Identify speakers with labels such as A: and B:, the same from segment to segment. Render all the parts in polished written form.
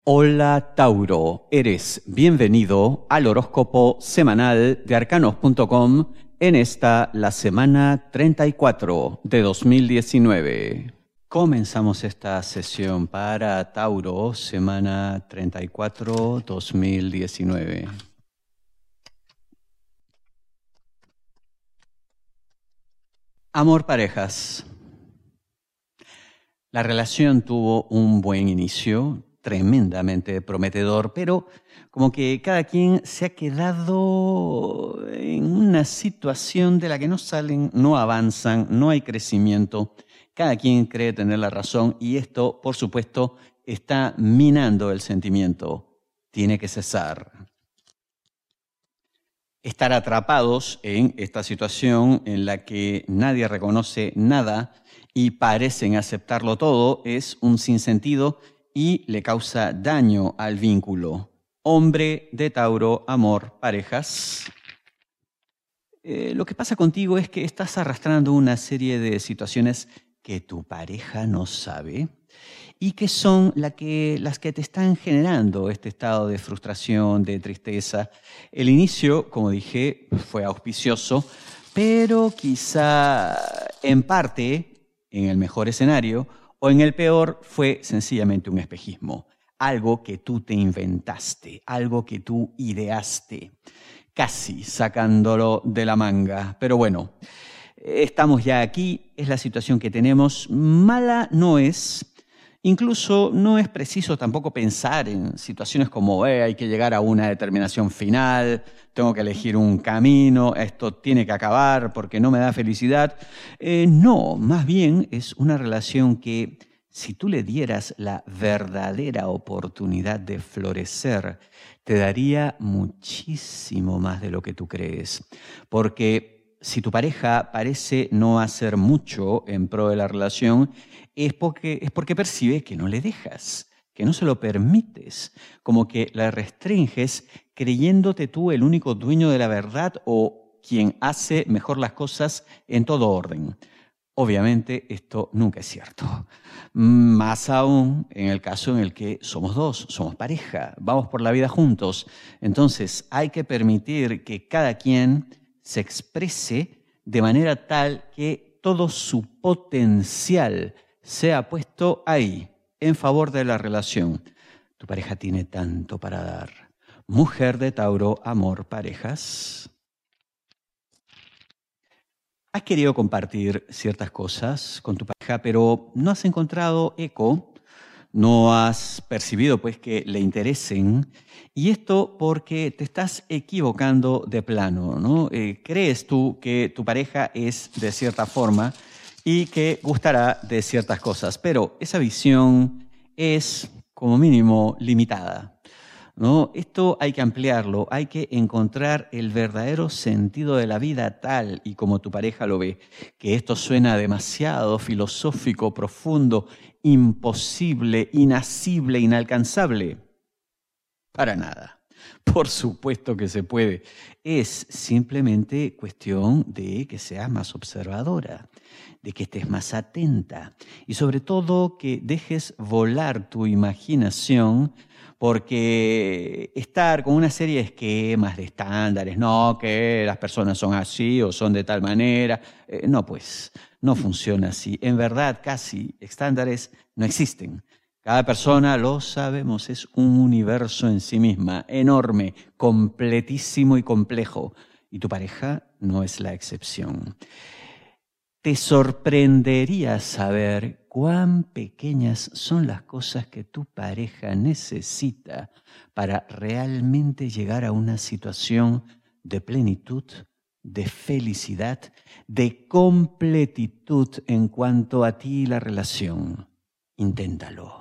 A: Hola Tauro, eres bienvenido al horóscopo semanal de arcanos.com en la semana 34 de 2019. Comenzamos esta sesión para Tauro, semana 34, 2019. Amor, parejas. La relación tuvo un buen inicio, tremendamente prometedor, pero como que cada quien se ha quedado en una situación de la que no salen, no avanzan, no hay crecimiento. Cada quien cree tener la razón y esto, por supuesto, está minando el sentimiento. Tiene que cesar. Estar atrapados en esta situación en la que nadie reconoce nada y parecen aceptarlo todo es un sinsentido y le causa daño al vínculo. Hombre de Tauro, amor, parejas. Lo que pasa contigo es que estás arrastrando una serie de situaciones que tu pareja no sabe y que son las que te están generando este estado de frustración, de tristeza. El inicio, como dije, fue auspicioso, pero quizá en parte, en el mejor escenario, o en el peor, fue sencillamente un espejismo. Algo que tú te inventaste, algo que tú ideaste, casi sacándolo de la manga. Pero bueno, estamos ya aquí, es la situación que tenemos. Mala no es. Incluso no es preciso tampoco pensar en situaciones como hay que llegar a una determinación final, tengo que elegir un camino, esto tiene que acabar porque no me da felicidad. No, más bien es una relación que si tú le dieras la verdadera oportunidad de florecer, te daría muchísimo más de lo que tú crees. Porque si tu pareja parece no hacer mucho en pro de la relación, es porque percibe que no le dejas, que no se lo permites, como que la restringes creyéndote tú el único dueño de la verdad o quien hace mejor las cosas en todo orden. Obviamente esto nunca es cierto. Más aún en el caso en el que somos dos, somos pareja, vamos por la vida juntos. Entonces hay que permitir que cada quien se exprese de manera tal que todo su potencial sea puesto ahí, en favor de la relación. Tu pareja tiene tanto para dar. Mujer de Tauro, amor, parejas. Has querido compartir ciertas cosas con tu pareja, pero no has encontrado eco, no has percibido pues que le interesen, y esto porque te estás equivocando de plano, ¿no? Crees tú que tu pareja es de cierta forma y que gustará de ciertas cosas, pero esa visión es como mínimo limitada, ¿no? Esto hay que ampliarlo, hay que encontrar el verdadero sentido de la vida tal y como tu pareja lo ve, que esto suena demasiado filosófico, profundo, imposible, inasible, inalcanzable. Para nada. Por supuesto que se puede. Es simplemente cuestión de que seas más observadora, de que estés más atenta y sobre todo que dejes volar tu imaginación, porque estar con una serie de esquemas, de estándares, no, que las personas son así o son de tal manera, no pues, no funciona así. En verdad, casi estándares no existen. Cada persona, lo sabemos, es un universo en sí misma, enorme, completísimo y complejo. Y tu pareja no es la excepción. Te sorprendería saber cuán pequeñas son las cosas que tu pareja necesita para realmente llegar a una situación de plenitud, de felicidad, de completitud en cuanto a ti y la relación. Inténtalo.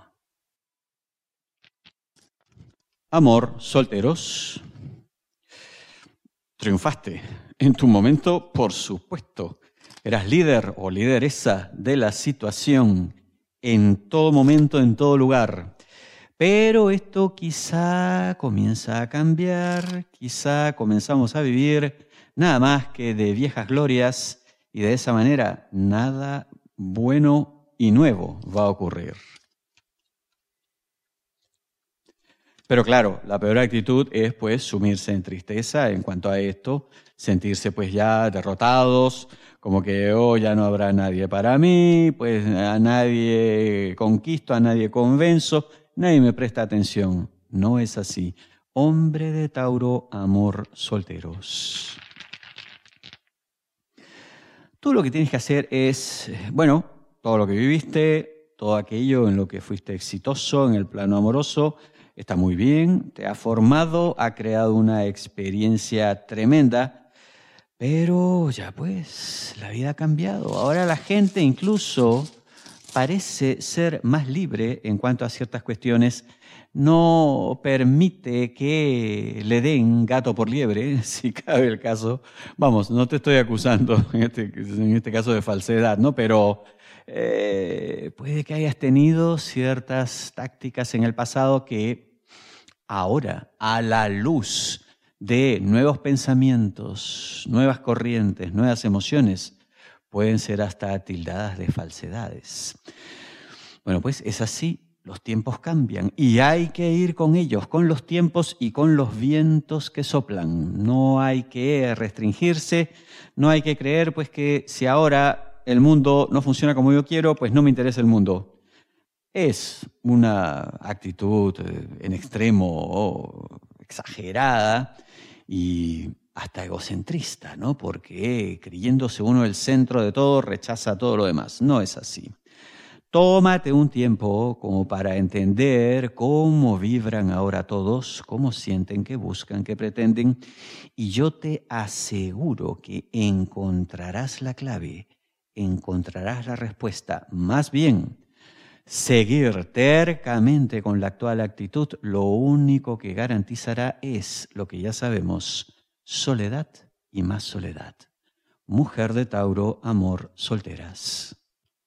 A: Amor, solteros. Triunfaste. En tu momento, por supuesto. Eras líder o lideresa de la situación en todo momento, en todo lugar. Pero esto quizá comienza a cambiar, quizá comenzamos a vivir nada más que de viejas glorias y de esa manera nada bueno y nuevo va a ocurrir. Pero claro, la peor actitud es pues sumirse en tristeza en cuanto a esto, sentirse pues ya derrotados, como que oh, ya no habrá nadie para mí, pues a nadie conquisto, a nadie convenzo, nadie me presta atención. No es así. Hombre de Tauro, amor, solteros. Tú lo que tienes que hacer es, bueno, todo lo que viviste, todo aquello en lo que fuiste exitoso en el plano amoroso, está muy bien, te ha formado, ha creado una experiencia tremenda, pero ya pues, la vida ha cambiado. Ahora la gente incluso parece ser más libre en cuanto a ciertas cuestiones. No permite que le den gato por liebre, si cabe el caso. Vamos, no te estoy acusando en este caso de falsedad, ¿no? Pero puede que hayas tenido ciertas tácticas en el pasado que ahora, a la luz de nuevos pensamientos, nuevas corrientes, nuevas emociones, pueden ser hasta tildadas de falsedades. Bueno, pues es así. Los tiempos cambian y hay que ir con ellos, con los tiempos y con los vientos que soplan. No hay que restringirse, no hay que creer pues que si ahora el mundo no funciona como yo quiero, pues no me interesa el mundo. Es una actitud en extremo o exagerada y hasta egocentrista, ¿no? Porque creyéndose uno el centro de todo, rechaza todo lo demás. No es así. Tómate un tiempo como para entender cómo vibran ahora todos, cómo sienten, qué buscan, qué pretenden, y yo te aseguro que encontrarás la clave, encontrarás la respuesta. Más bien, seguir tercamente con la actual actitud, lo único que garantizará es lo que ya sabemos, soledad y más soledad. Mujer de Tauro, amor, solteras.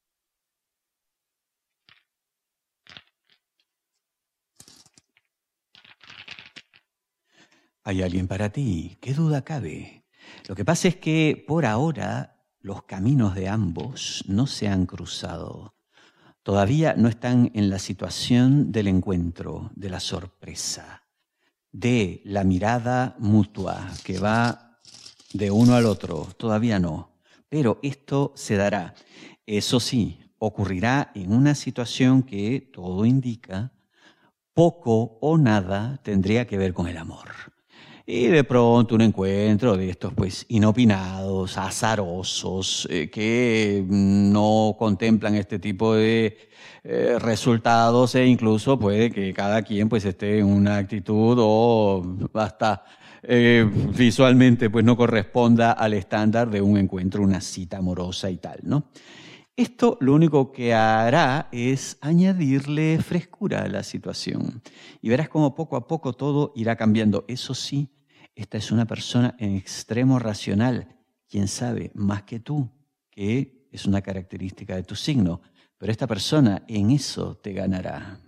A: Hay alguien para ti, qué duda cabe. Lo que pasa es que por ahora los caminos de ambos no se han cruzado. Todavía no están en la situación del encuentro, de la sorpresa, de la mirada mutua que va de uno al otro. Todavía no. Pero esto se dará. Eso sí, ocurrirá en una situación que todo indica poco o nada tendría que ver con el amor. Y de pronto un encuentro de estos pues inopinados, azarosos, que no contemplan este tipo de resultados e incluso puede que cada quien pues esté en una actitud o hasta visualmente pues no corresponda al estándar de un encuentro, una cita amorosa y tal, ¿no? Esto lo único que hará es añadirle frescura a la situación y verás cómo poco a poco todo irá cambiando. Eso sí, esta es una persona en extremo racional, quien sabe más que tú, que es una característica de tu signo, pero esta persona en eso te ganará.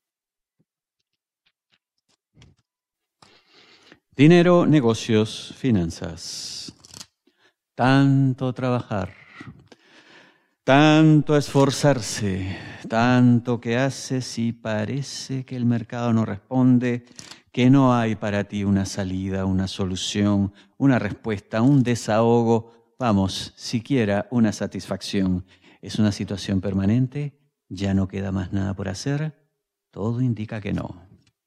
A: Dinero, negocios, finanzas. Tanto trabajar, tanto esforzarse, tanto que haces y parece que el mercado no responde, que no hay para ti una salida, una solución, una respuesta, un desahogo, vamos, siquiera una satisfacción. ¿Es una situación permanente? ¿Ya no queda más nada por hacer? Todo indica que no.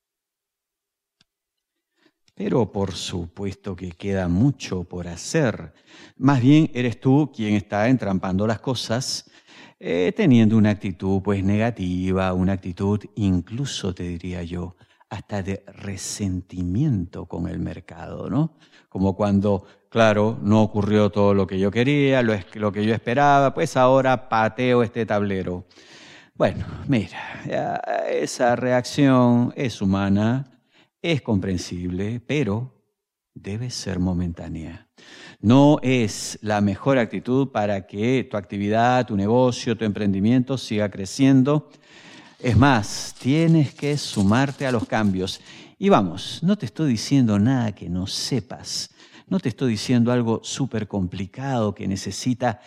A: Pero por supuesto que queda mucho por hacer. Más bien eres tú quien está entrampando las cosas, teniendo una actitud pues negativa, una actitud incluso te diría yo, hasta de resentimiento con el mercado, ¿no? Como cuando, claro, no ocurrió todo lo que yo quería, lo que yo esperaba, pues ahora pateo este tablero. Bueno, mira, esa reacción es humana, es comprensible, pero debe ser momentánea. No es la mejor actitud para que tu actividad, tu negocio, tu emprendimiento siga creciendo. Es más, tienes que sumarte a los cambios. Y vamos, no te estoy diciendo nada que no sepas. No te estoy diciendo algo súper complicado que necesita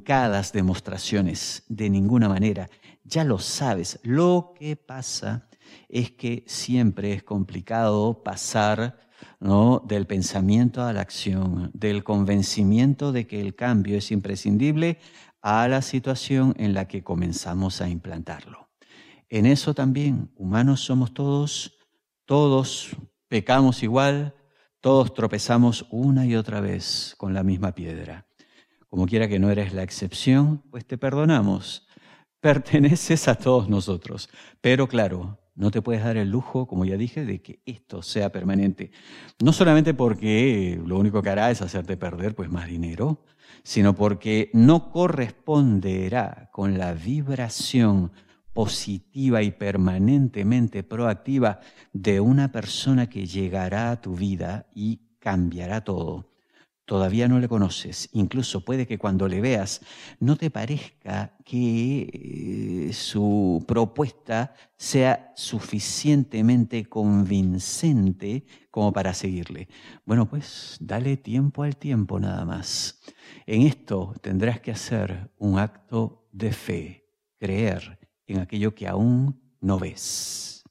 A: intrincadas demostraciones. De ninguna manera. Ya lo sabes. Lo que pasa es que siempre es complicado pasar, ¿no?, del pensamiento a la acción, del convencimiento de que el cambio es imprescindible a la situación en la que comenzamos a implantarlo. En eso también, humanos somos todos pecamos igual, todos tropezamos una y otra vez con la misma piedra. Como quiera que no eres la excepción, pues te perdonamos. Perteneces a todos nosotros. Pero claro, no te puedes dar el lujo, como ya dije, de que esto sea permanente. No solamente porque lo único que hará es hacerte perder pues más dinero, sino porque no corresponderá con la vibración positiva y permanentemente proactiva de una persona que llegará a tu vida y cambiará todo. Todavía no le conoces, incluso puede que cuando le veas no te parezca que su propuesta sea suficientemente convincente como para seguirle. Bueno, pues dale tiempo al tiempo nada más. En esto tendrás que hacer un acto de fe, creer en aquello que aún no ves.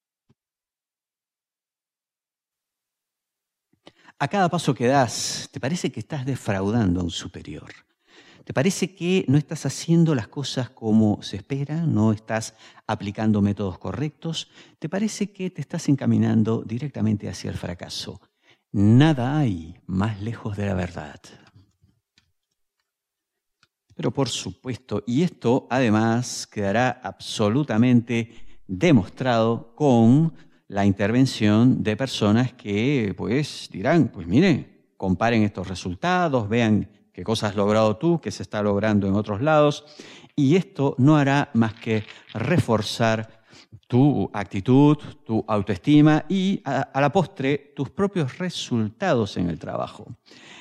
A: A cada paso que das, ¿te parece que estás defraudando a un superior? ¿Te parece que no estás haciendo las cosas como se espera? ¿No estás aplicando métodos correctos? ¿Te parece que te estás encaminando directamente hacia el fracaso? Nada hay más lejos de la verdad. Pero por supuesto, y esto además quedará absolutamente demostrado con la intervención de personas que pues dirán, pues mire, comparen estos resultados, vean qué cosas has logrado tú, qué se está logrando en otros lados, y esto no hará más que reforzar tu actitud, tu autoestima y a la postre tus propios resultados en el trabajo.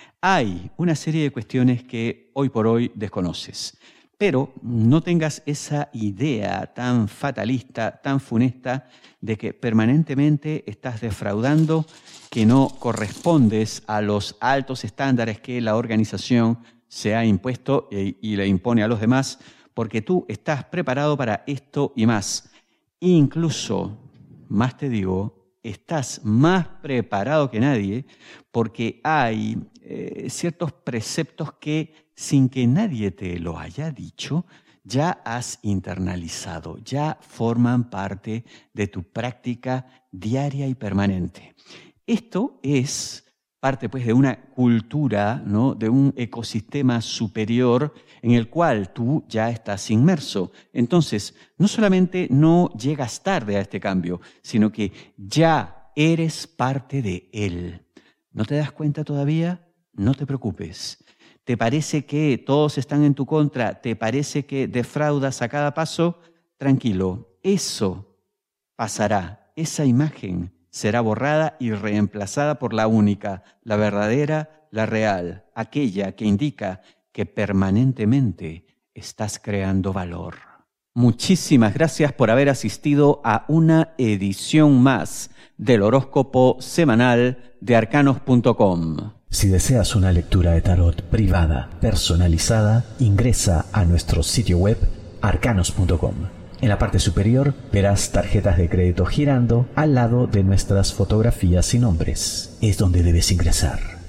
A: Hay una serie de cuestiones que hoy por hoy desconoces, pero no tengas esa idea tan fatalista, tan funesta, de que permanentemente estás defraudando, que no correspondes a los altos estándares que la organización se ha impuesto y le impone a los demás, porque tú estás preparado para esto y más. Incluso, más te digo, estás más preparado que nadie porque hay ciertos preceptos que, sin que nadie te lo haya dicho, ya has internalizado, ya forman parte de tu práctica diaria y permanente. Esto es parte pues de una cultura, ¿no?, de un ecosistema superior en el cual tú ya estás inmerso. Entonces, no solamente no llegas tarde a este cambio, sino que ya eres parte de él. ¿No te das cuenta todavía? No te preocupes. ¿Te parece que todos están en tu contra? ¿Te parece que defraudas a cada paso? Tranquilo, eso pasará. Esa imagen será borrada y reemplazada por la única, la verdadera, la real, aquella que indica que permanentemente estás creando valor. Muchísimas gracias por haber asistido a una edición más del horóscopo semanal de arcanos.com.
B: Si deseas una lectura de tarot privada, personalizada, ingresa a nuestro sitio web arcanos.com. En la parte superior verás tarjetas de crédito girando al lado de nuestras fotografías y nombres. Es donde debes ingresar.